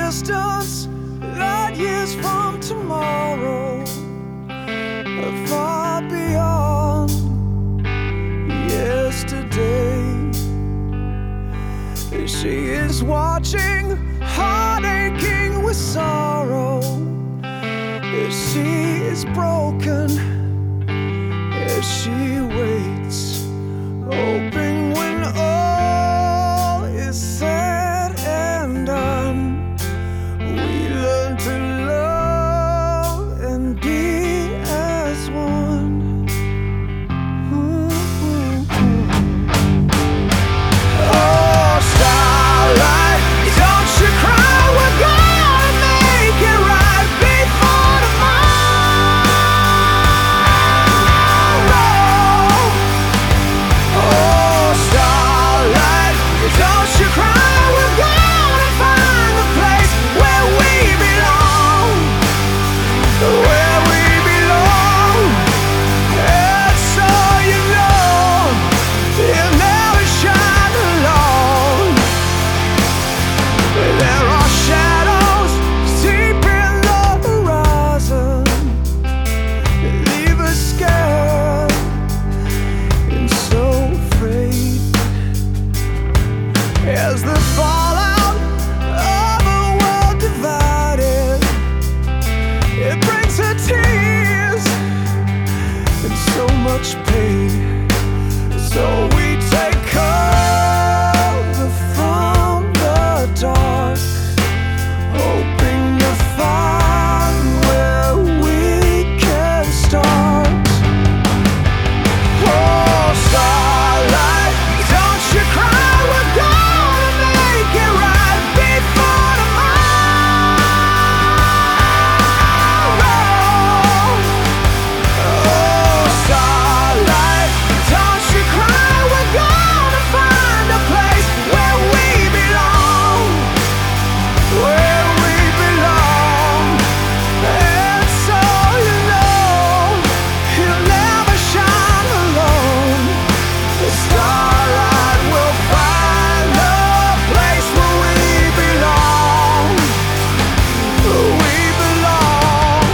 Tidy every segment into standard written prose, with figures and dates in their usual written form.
distance, light years from tomorrow, far beyond yesterday. She is watching, heart aching with sorrow. She is broken as she waits, hoping when all is said and done, we learn to love and be as one. Oh, starlight, don't you cry, we're gonna make it right before tomorrow. Oh, starlight, don't you cry, we're gonna find a place where we belong, where we belong. And so you know, you'll never shine alone. There are shadows deep in the horizon that leave us scared and so afraid. As the fallout of a world divided, it brings her tears and so much pain. So we take cover from the dark, hoping to find where we can start. Oh, starlight, don't you cry, we're gonna make it right before tomorrow. Oh, starlight, don't you cry, we're gonna find a place where we belong, where we belong. And so you know, you'll never shine alone. The starlight will find a place where we belong, where we belong.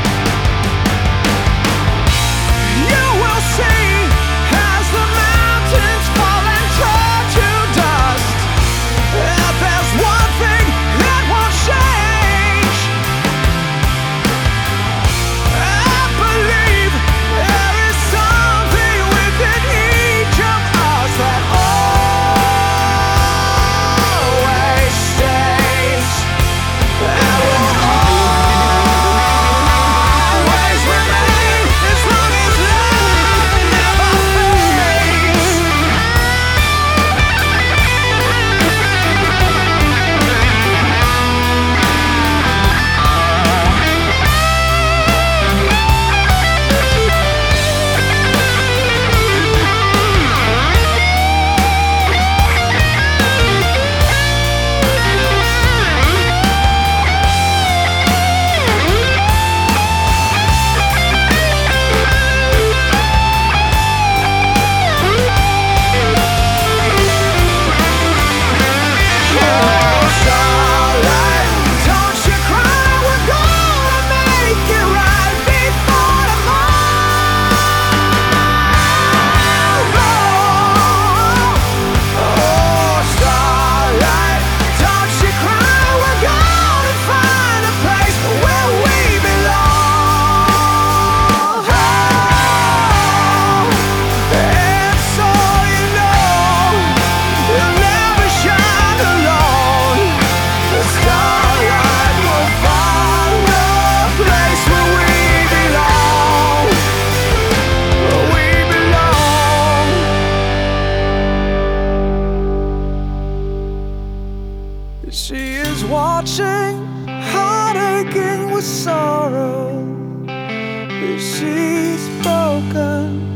You will see as the mountains fall and turn to dust, that there's one thing that won't change. I believe there is something within each of us that always stays, that will always remain as long as love never fades. Oh, starlight, don't you cry, we're gonna make it right before tomorrow. Oh, starlight, don't you cry, we're gonna find a place where we belong. And so you know, you'll never shine alone. The starlight will find a place where we belong, where we belong. She is watching, heart aching with sorrow. She's broken